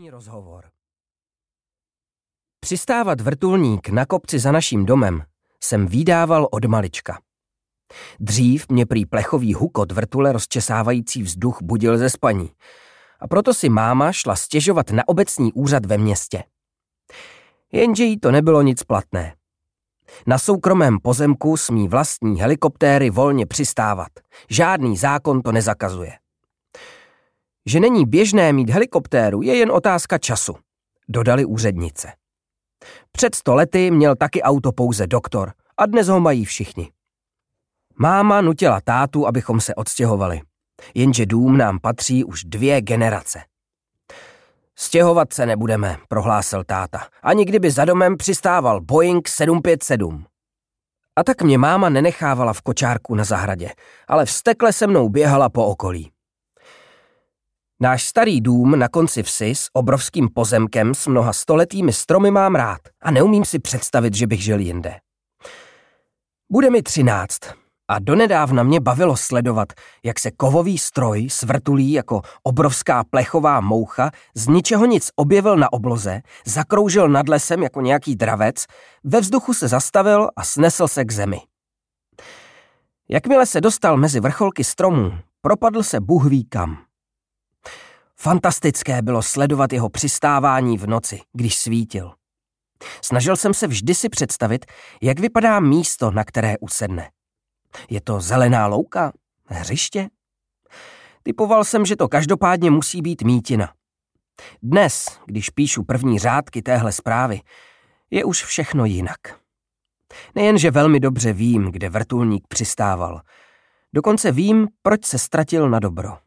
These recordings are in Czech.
První rozhovor. Přistávat vrtulník na kopci za naším domem jsem vídával od malička. Dřív mě prý plechový hukot vrtule rozčesávající vzduch budil ze spaní a proto si máma šla stěžovat na obecní úřad ve městě. Jenže jí to nebylo nic platné. Na soukromém pozemku smí vlastní helikoptéry volně přistávat. Žádný zákon to nezakazuje. Že není běžné mít helikoptéru, je jen otázka času, dodali úřednice. Před 100 lety měl taky auto pouze doktor a dnes ho mají všichni. Máma nutila tátu, abychom se odstěhovali, jenže dům nám patří už 2 generace. Stěhovat se nebudeme, prohlásil táta, ani kdyby za domem přistával Boeing 757. A tak mě máma nenechávala v kočárku na zahradě, ale vztekle se mnou běhala po okolí. Náš starý dům na konci vsi s obrovským pozemkem s mnoha stoletými stromy mám rád a neumím si představit, že bych žil jinde. Bude mi 13 a donedávna mě bavilo sledovat, jak se kovový stroj s vrtulí jako obrovská plechová moucha z ničeho nic objevil na obloze, zakroužil nad lesem jako nějaký dravec, ve vzduchu se zastavil a snesl se k zemi. Jakmile se dostal mezi vrcholky stromů, propadl se Bůh ví kam. Fantastické bylo sledovat jeho přistávání v noci, když svítil. Snažil jsem se vždy si představit, jak vypadá místo, na které usedne. Je to zelená louka? Hřiště? Typoval jsem, že to každopádně musí být mítina. Dnes, když píšu první řádky téhle zprávy, je už všechno jinak. Nejenže velmi dobře vím, kde vrtulník přistával. Dokonce vím, proč se ztratil na dobro.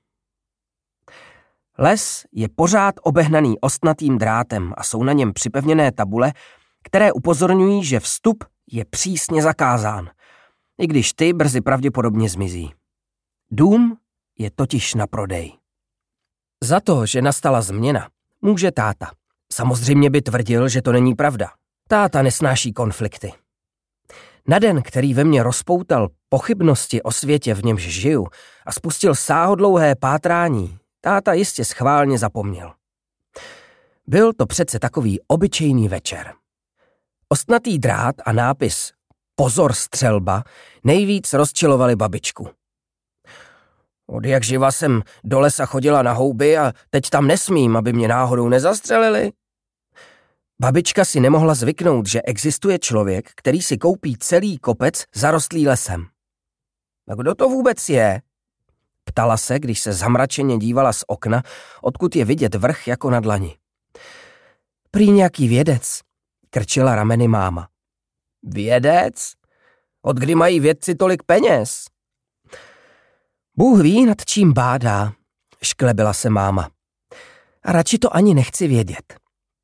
Les je pořád obehnaný ostnatým drátem a jsou na něm připevněné tabule, které upozorňují, že vstup je přísně zakázán, i když ty brzy pravděpodobně zmizí. Dům je totiž na prodej. Za to, že nastala změna, může táta. Samozřejmě by tvrdil, že to není pravda. Táta nesnáší konflikty. Na den, který ve mně rozpoutal pochybnosti o světě, v němž žiju, a spustil sáhodlouhé pátrání, táta jistě schválně zapomněl. Byl to přece takový obyčejný večer. Ostnatý drát a nápis Pozor střelba nejvíc rozčilovali babičku. Od jak živa jsem do lesa chodila na houby a teď tam nesmím, aby mě náhodou nezastřelili. Babička si nemohla zvyknout, že existuje člověk, který si koupí celý kopec zarostlý lesem. A kdo to vůbec je? Ptala se, když se zamračeně dívala z okna, odkud je vidět vrch jako na dlani. Prý nějaký vědec, krčila rameny máma. Vědec? Od kdy mají vědci tolik peněz? Bůh ví, nad čím bádá, šklebila se máma. A radši to ani nechci vědět.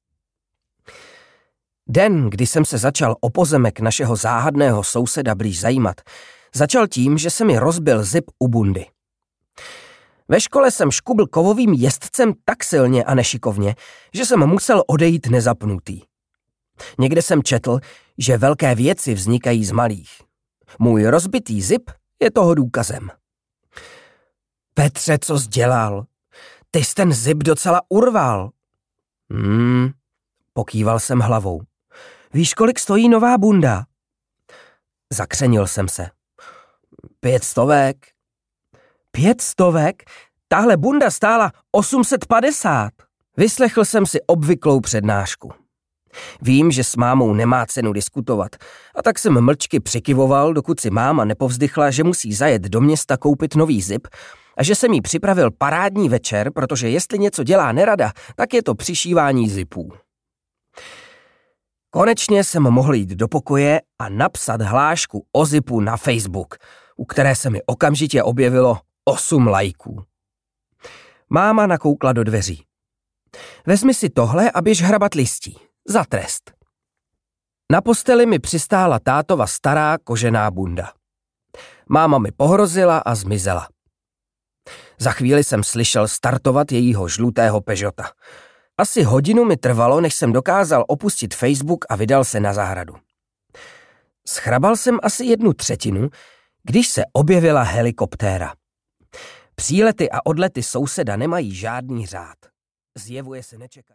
Den, kdy jsem se začal o pozemek našeho záhadného souseda blíž zajímat, začal tím, že se mi rozbil zip u bundy. Ve škole jsem škubl kovovým jezdcem tak silně a nešikovně, že jsem musel odejít nezapnutý. Někde jsem četl, že velké věci vznikají z malých. Můj rozbitý zip je toho důkazem. Petře, co jsi dělal? Ty jsi ten zip docela urval. Pokýval jsem hlavou. Víš, kolik stojí nová bunda? Zakřenil jsem se. 500. 500? Tahle bunda stála 850. Vyslechl jsem si obvyklou přednášku. Vím, že s mámou nemá cenu diskutovat, a tak jsem mlčky přikyvoval, dokud si máma nepovzdychla, že musí zajet do města koupit nový zip a že jsem jí připravil parádní večer, protože jestli něco dělá nerada, tak je to přišívání zipů. Konečně jsem mohl jít do pokoje a napsat hlášku o zipu na Facebook, u které se mi okamžitě objevilo 8 lajků. Máma nakoukla do dveří. Vezmi si tohle a běž hrabat listí. Za trest. Na posteli mi přistála tátova stará kožená bunda. Máma mi pohrozila a zmizela. Za chvíli jsem slyšel startovat jejího žlutého Peugeota. Asi hodinu mi trvalo, než jsem dokázal opustit Facebook a vydal se na zahradu. Schrabal jsem asi 1/3, když se objevila helikoptéra. Přílety a odlety souseda nemají žádný řád. Zjevuje se nečekaně.